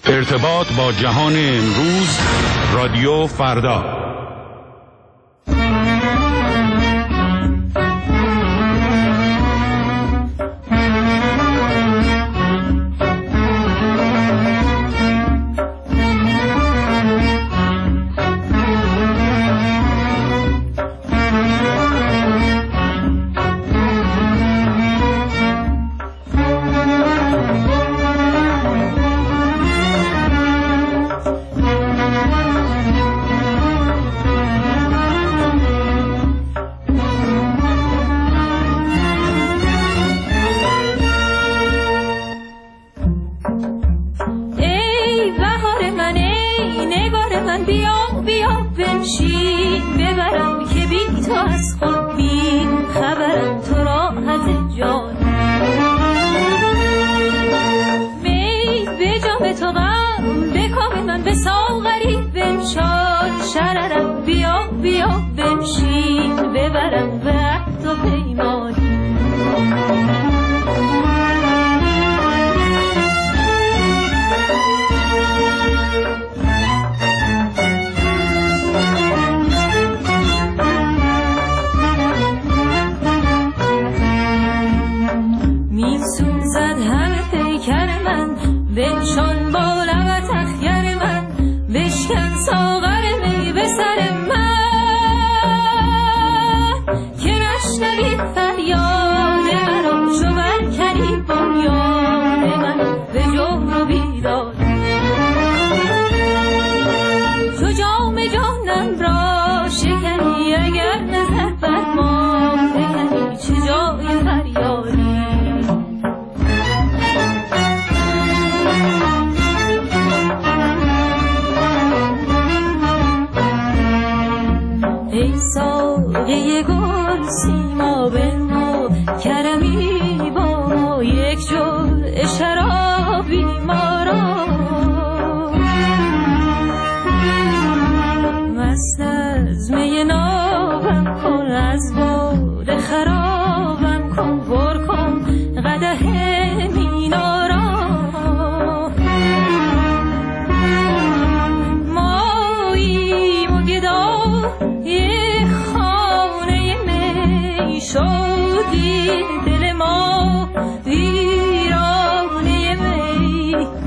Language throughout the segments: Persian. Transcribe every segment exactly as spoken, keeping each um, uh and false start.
ارتباط با جهان امروز، رادیو فردا. دل ما ویرانه می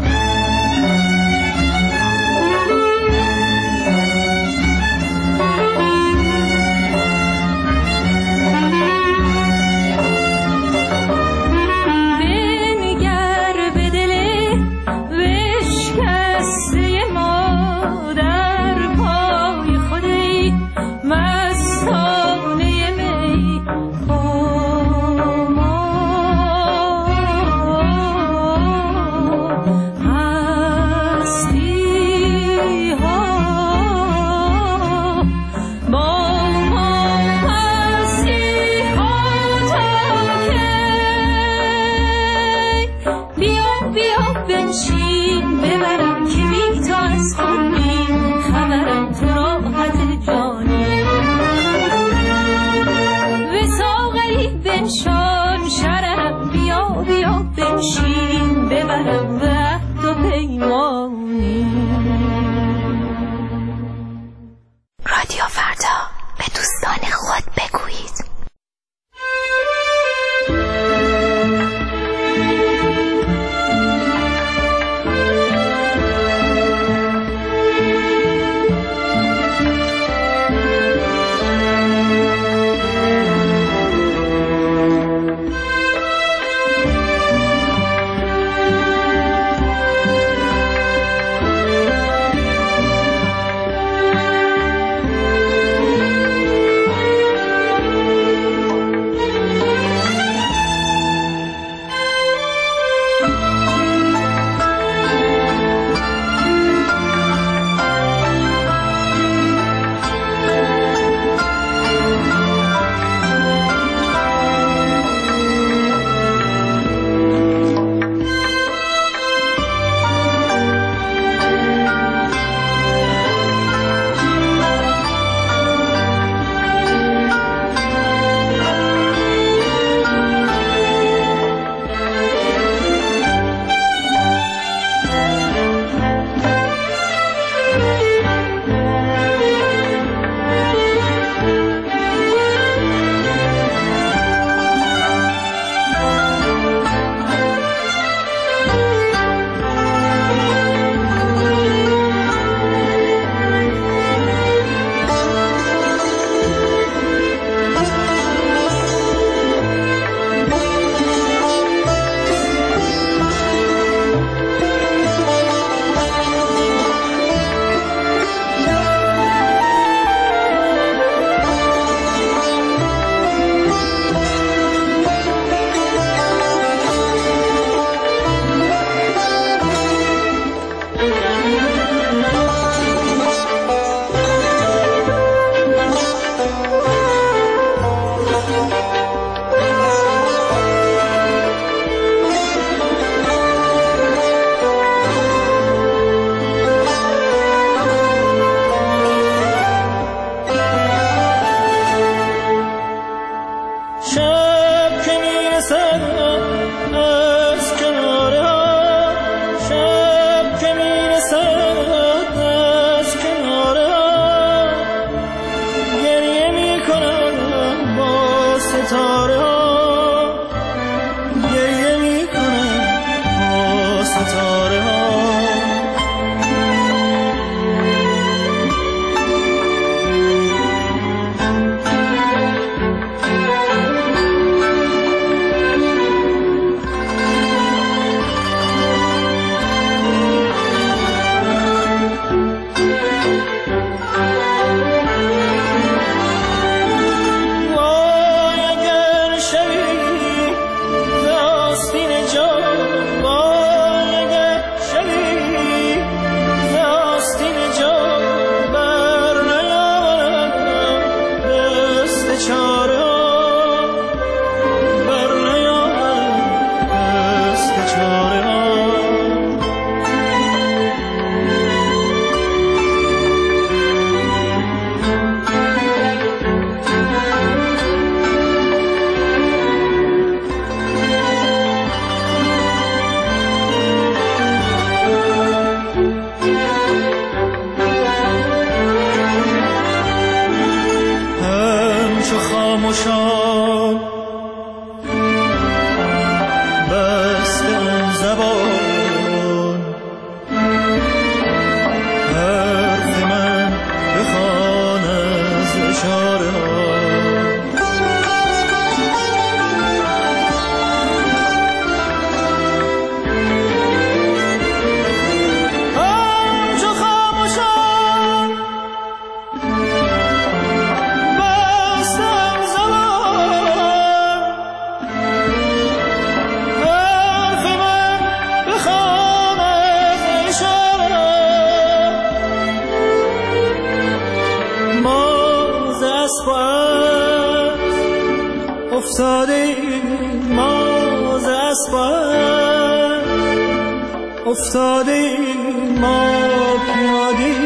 افتاده ما ز اسباب، افتاده ما پیاده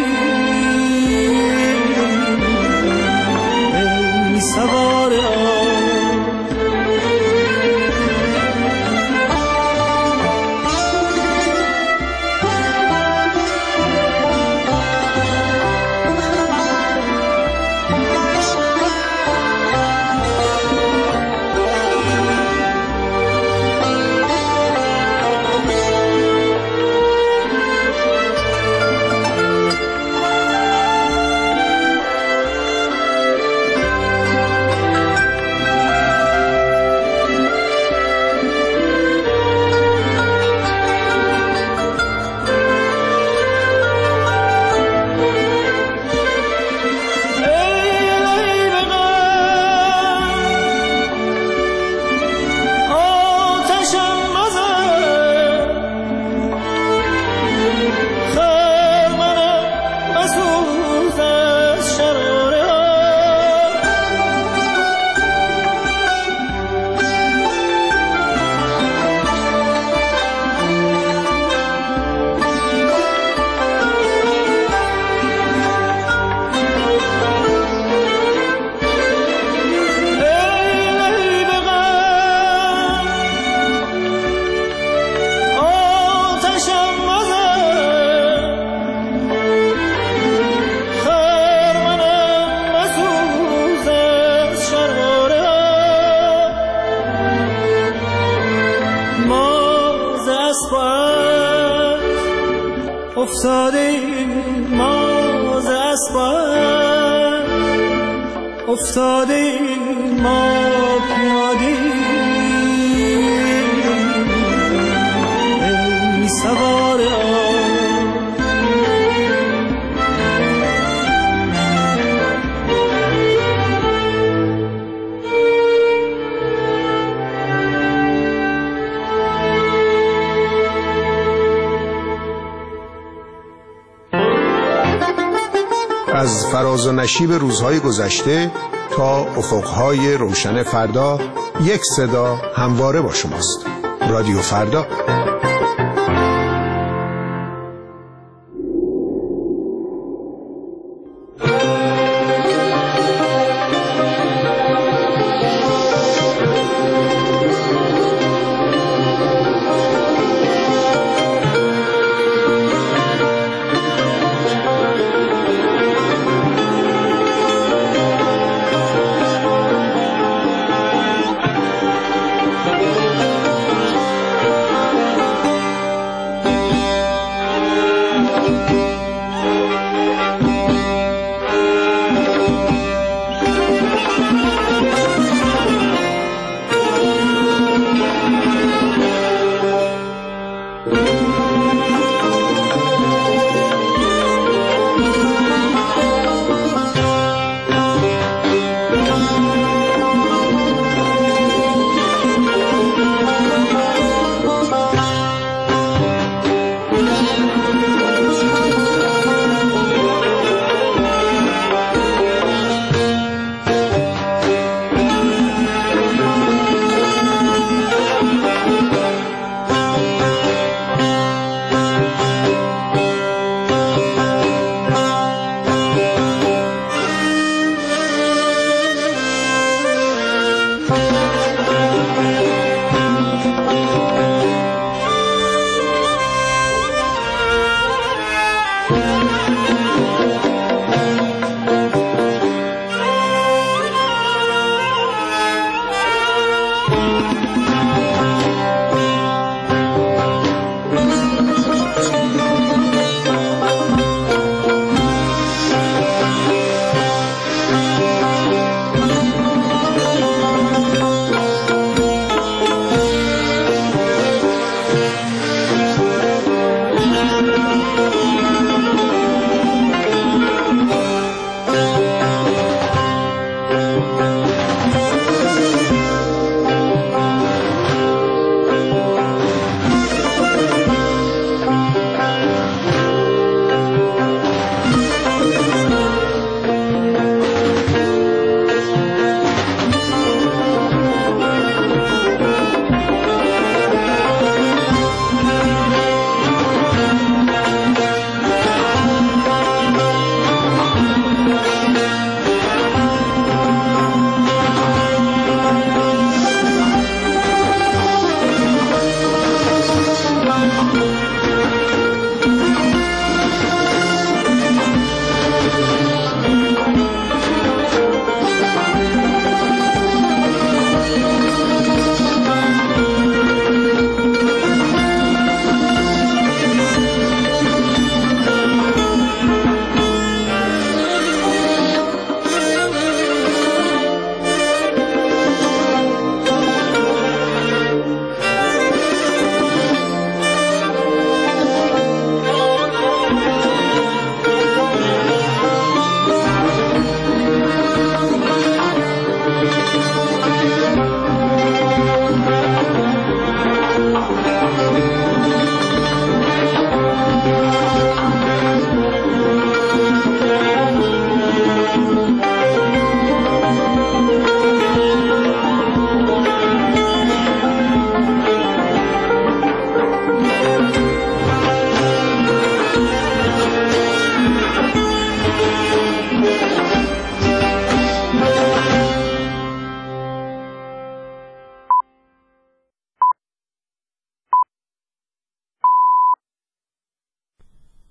ای سوار آب. افتاده ما ز اسباب، افتاده ما پیاده ای سوار آب. از فراز و نشیب روزهای گذشته تا افقهای روشن فردا، یک صدا همواره با شماست. رادیو فردا.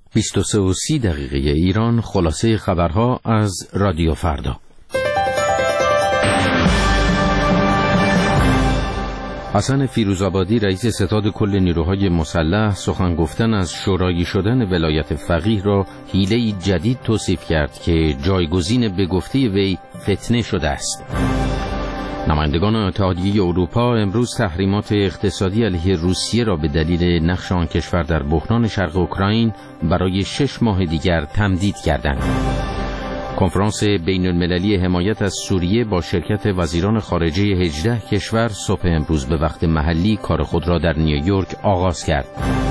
بیست و سه و سی دقیقه ایران، خلاصه خبرها از رادیو فردا. حسن فیروزآبادی رئیس ستاد کل نیروهای مسلح سخن گفتن از شورایی شدن ولایت فقیه را حیله‌ای جدید توصیف کرد که جایگزین به گفته وی فتنه شده است. نمایندگان اتحادیه اروپا امروز تحریمات اقتصادی علیه روسیه را به دلیل نقش آن کشور در بحران شرق اوکراین برای شش ماه دیگر تمدید کردند. کنفرانس بین المللی حمایت از سوریه با شرکت وزیران خارجه هجده کشور صبح امروز به وقت محلی کار خود را در نیویورک آغاز کرد.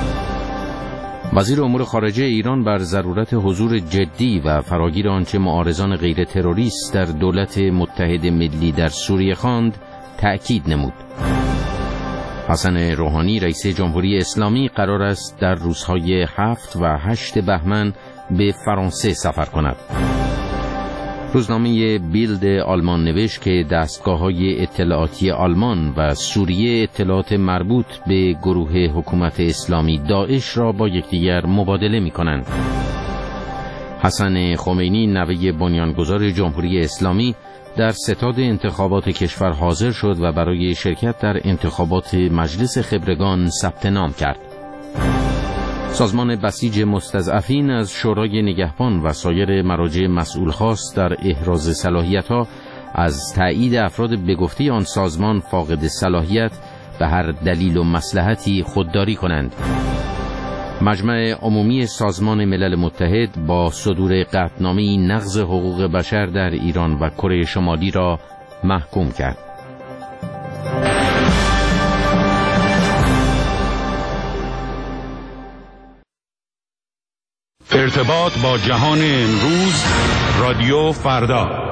وزیر امور خارجه ایران بر ضرورت حضور جدی و فراگیر آنچه معارضان غیر تروریست در دولت متحد ملی در سوریه خواند تأکید نمود. حسن روحانی رئیس جمهوری اسلامی قرار است در روزهای هفت و هشت بهمن به فرانسه سفر کند. روزنامه بیلد آلمان نوشت که دستگاه‌های اطلاعاتی آلمان و سوریه اطلاعات مربوط به گروه حکومت اسلامی داعش را با یکدیگر مبادله می‌کنند. حسن خمینی نوه بنیانگذار جمهوری اسلامی در ستاد انتخابات کشور حاضر شد و برای شرکت در انتخابات مجلس خبرگان ثبت نام کرد. سازمان بسیج مستضعفین از شورای نگهبان و سایر مراجع مسئول خواست در احراز صلاحیت‌ها از تایید افراد به گفته آن سازمان فاقد صلاحیت به هر دلیل و مصلحتی خودداری کنند. مجمع عمومی سازمان ملل متحد با صدور قطعنامه‌ای نقض حقوق بشر در ایران و کره شمالی را محکوم کرد. ارتباط با جهان امروز، رادیو فردا.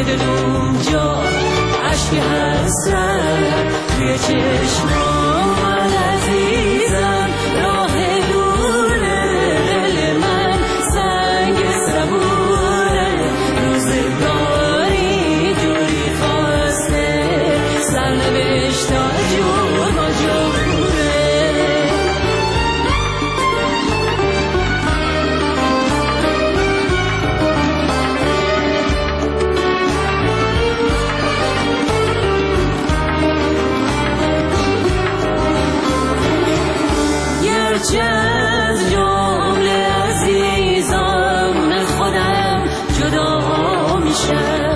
دلم جا عشق حسرت توی چشمام عزیزم راه دوره دل من سنگ صبوره روزگاری جوری خواسته سرنوشتا جور با جوره گرچه از جمله عزیزان خودم جدا میشم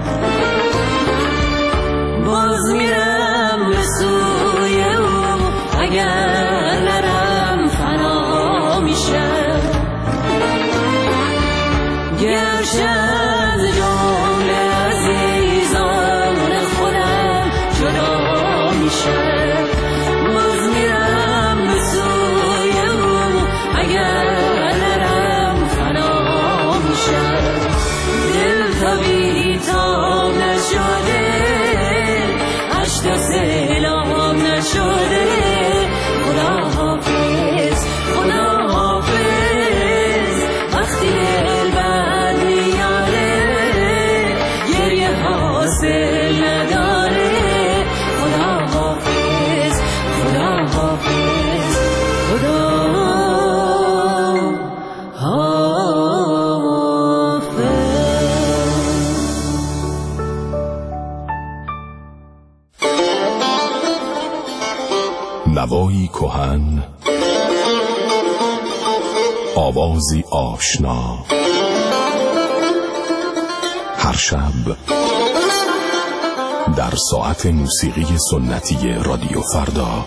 باز میرم به سوی او اگر نرم فنا میشم گرچه از جمله عزیزان خودم جدا میشم باز میرم به سوی او اگر نرم فنا میشم دل تا بیتاب نشده عشق سیلاب نشده خدا حافظ خدا حافظ وقتی دل بد میاره گریه حاصل نداره خدا حافظ خدا حافظ خدا نوایی کهن، آوازی آشنا، هر شب در ساعت موسیقی سنتی رادیو فردا.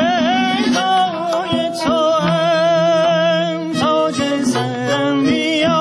شیدای تو هم تاج زن میاد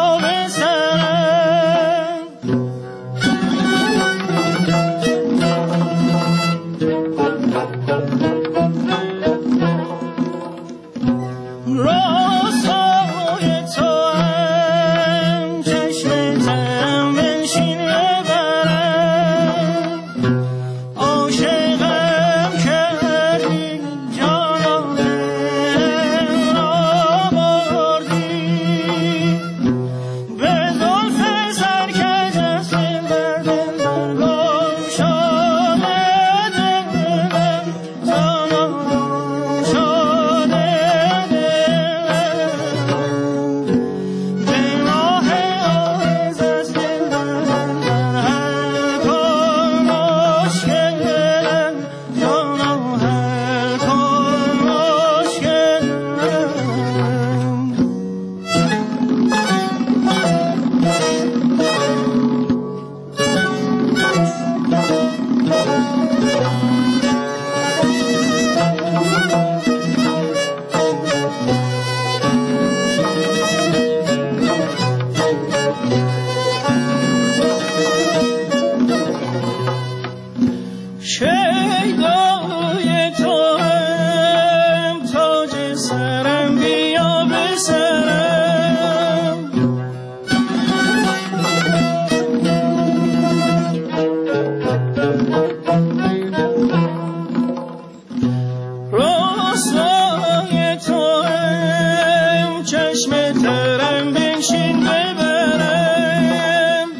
رسوای تو هم چشم ترم بنشین ببرم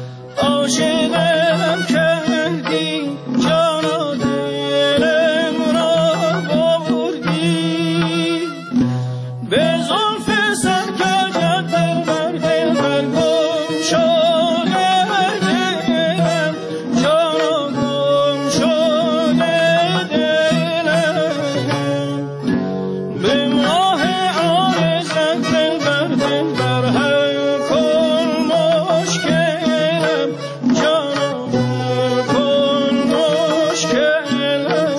عاشقم کردی جان و دلم را بردی به زلف سرکجت دل بر دل بر گم شده دلم جان و گم شده دلم به ماه عارضت دل بر دل بر هم کن مشکلم جان و هم کن مشکلم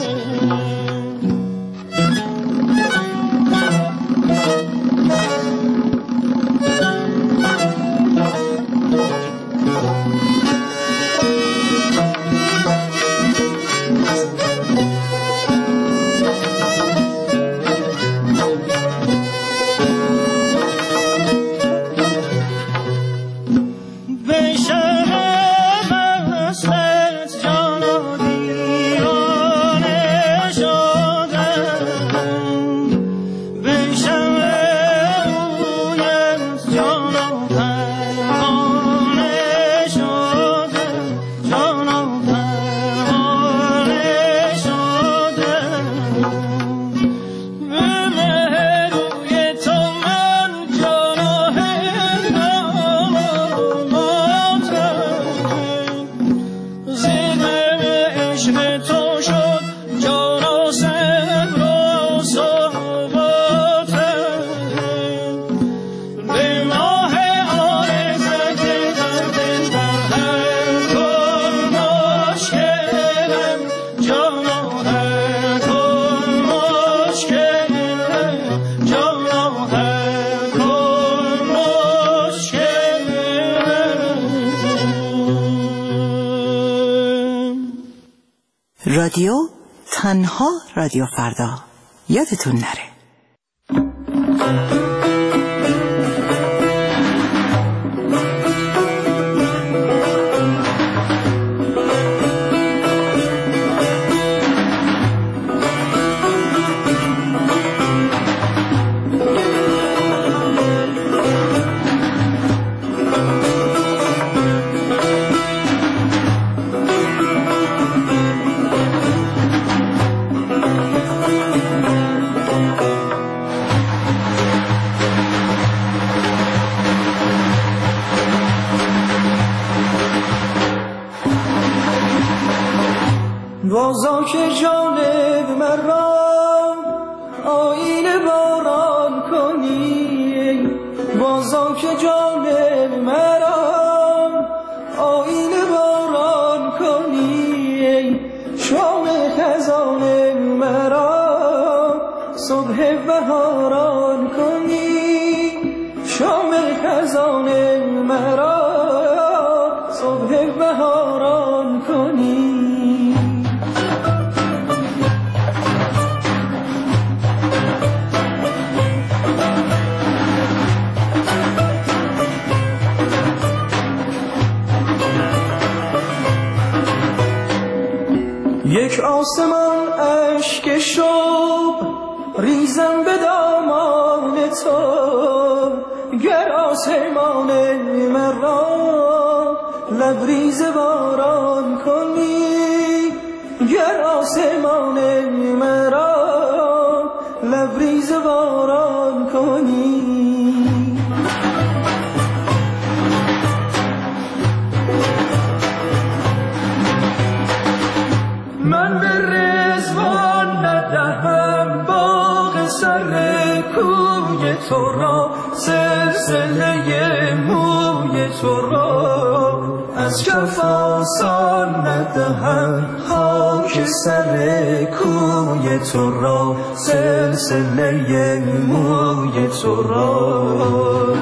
به شب وصلت جان و دیوانه شدم به شب رویت جان و پروانه شدم جان و پروانه شدم به مه روی تو من جان و هنگام ماتم زنده عشق تو شد جان و صبر و ثباتم به ماه عارضت دل بر دل بر هم کن مشکلم جان و هم کن مشکلم جان و هم کن مشکلم. رادیو تنها رادیو فردا، یادتون نره. بازا که جانب مرا آینه باران کنی بازا که جانب مرا آینه باران کنی شام خزان مرا صبح بهاران کنی شام خزان مرا صبح بهاران کنی یک آسمان اشک شب ریزم به دامان تو گر آسمان مرا لبریز باران کنی گر آسمان مرا لبریز باران کنی من به رضوان ندهم باغ سر کوی تو را سلسله موی تو را از کف آسان ندهم خاک سر کوی تو را سلسله موی تو را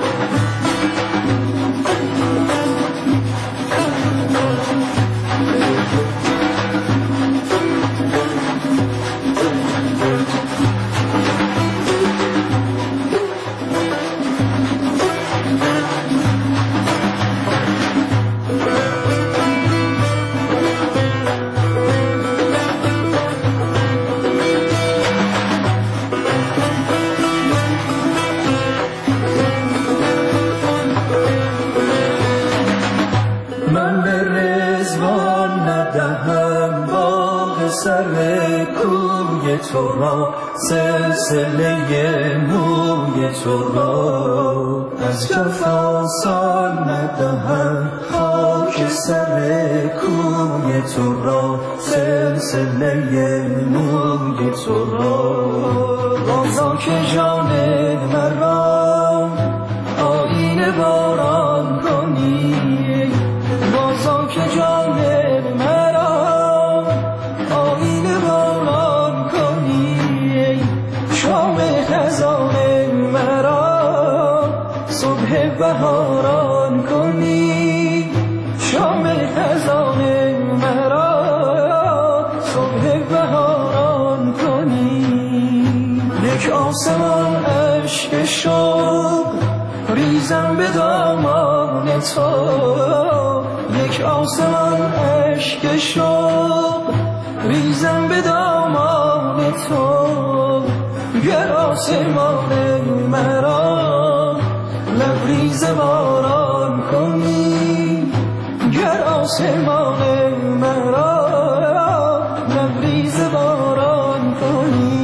تو را، سلسله موی تو را از جفا سال ندهم، خاک سر کوی تو را، سلسله موی تو را. بازا که جان مرا آیین باران کنی، بازا که جان مرا آیین باران کنی، شام خزان مرا صبح بهاران کنی، شام خزان مرا صبح بهاران کنی. یک آسمان اشک شوق ریزم به دامان تو، یک آسمان اشک شوق ریزم به دامان تو. گر آسمان مرا لبریز باران کنی، گر آسمان مرا لبریز باران کنی.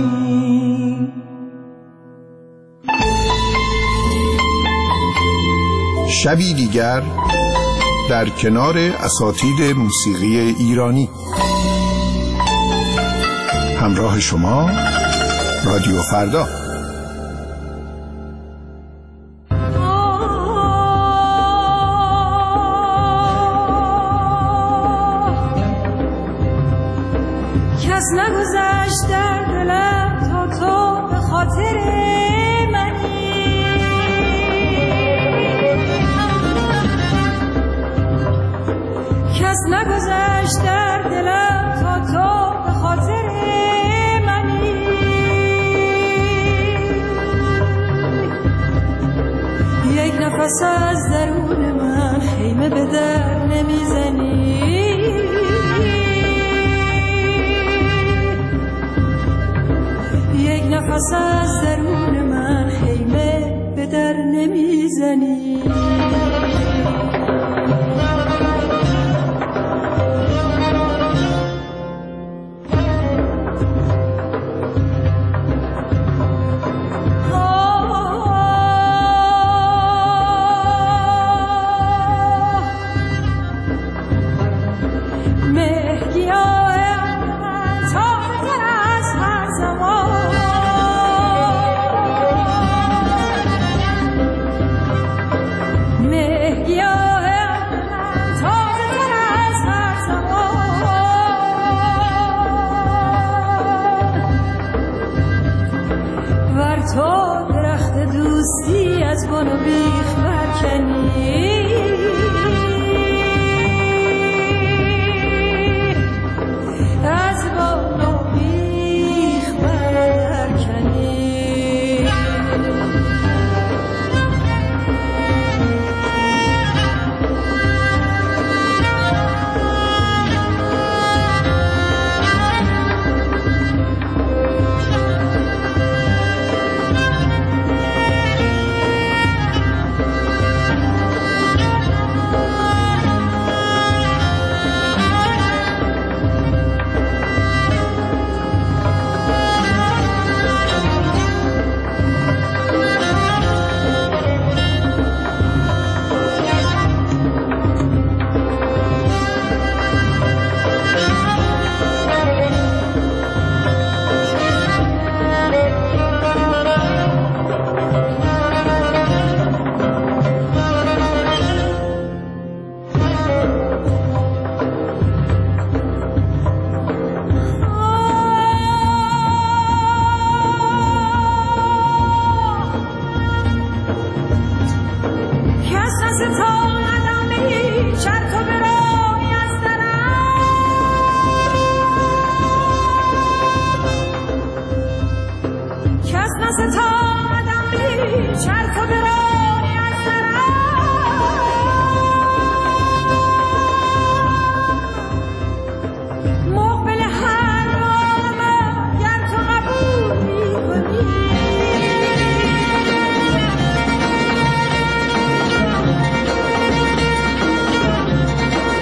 شبی دیگر در کنار اساتید موسیقی ایرانی. همراه شما رادیو فردا. کس نگذشت در دلم تا تو به خاطر منی، کس نگذشت در دلم تا تو به خاطر منی. یک نفس از درون من خیمه به در نمیزنی، یک نفس از درون من خیمه به در نمیزنی. تو درخت دوستی از بن و بیخ برکنی، از بن و بیخ برکنی.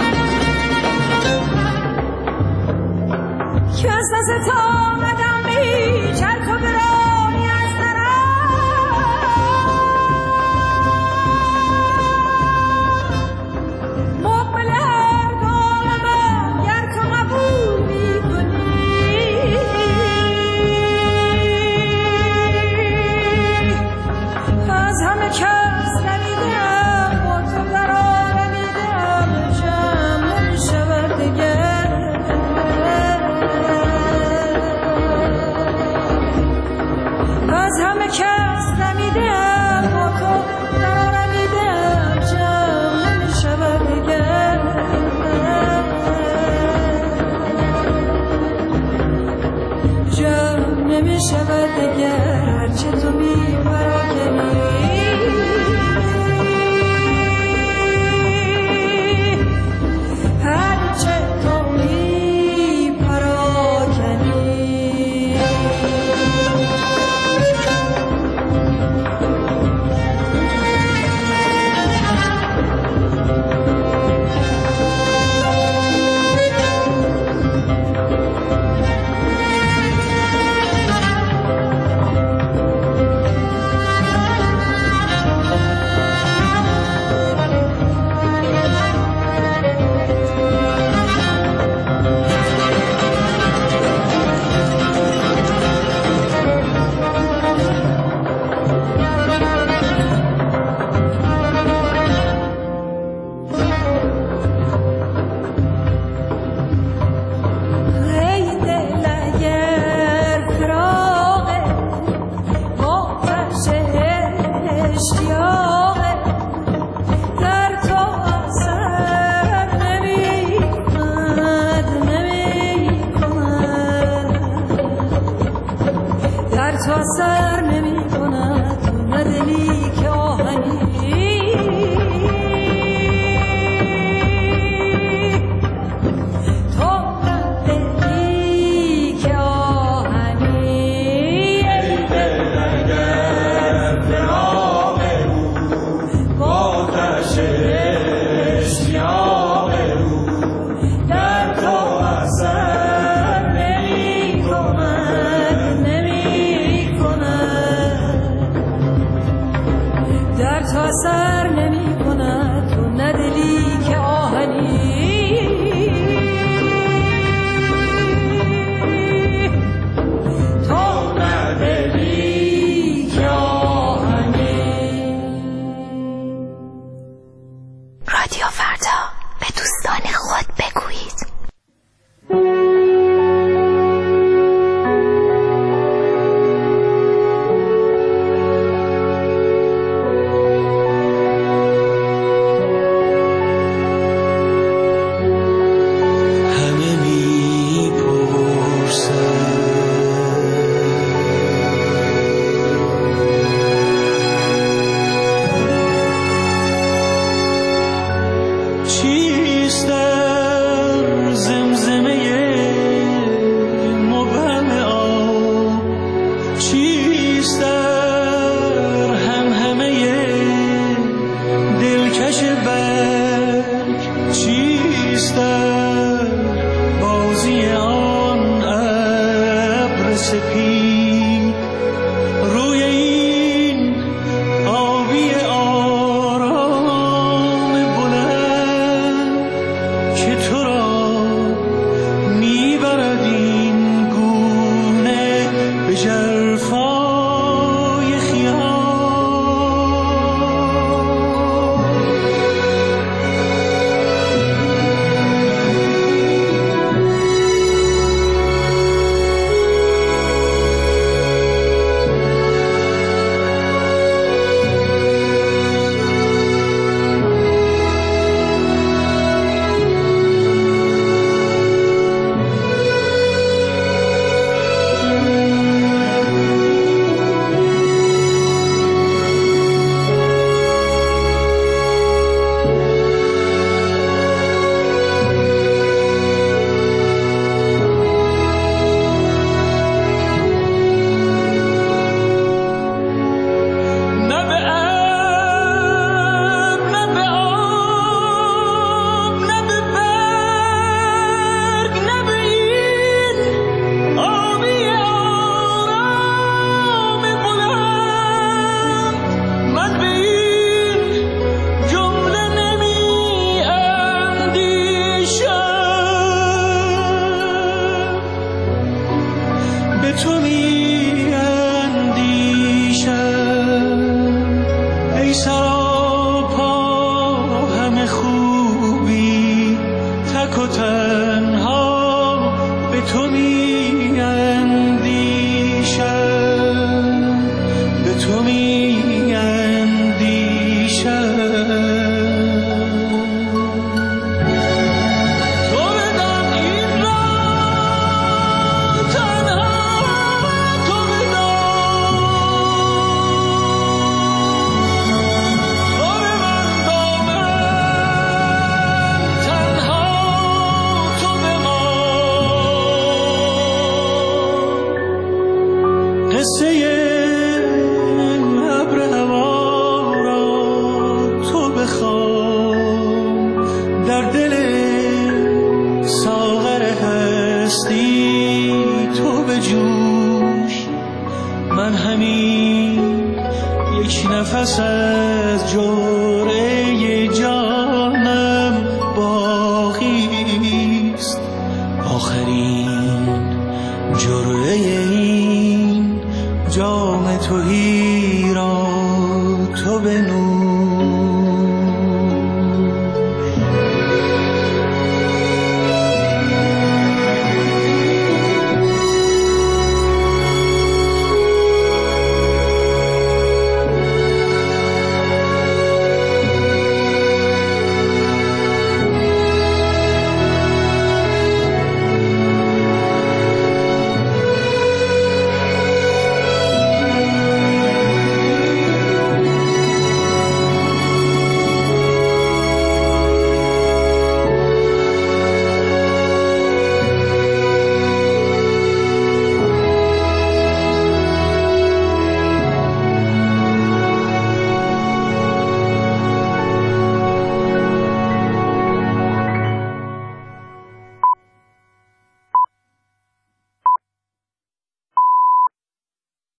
از تا آمدم به از همه کس رمیدم با تو رمیدم جمع نمیشود دیگر جمع نمیشود دیگر هرچه تو میپراکنی میبرد این گونه به جرفا قصه ابر هوا را تو بخوان، در دل ساغر هستی تو بجوش. من همین یک نفس از جرعه جانم باقیست، آخرین جرعه این جام تهی را تو بنوش.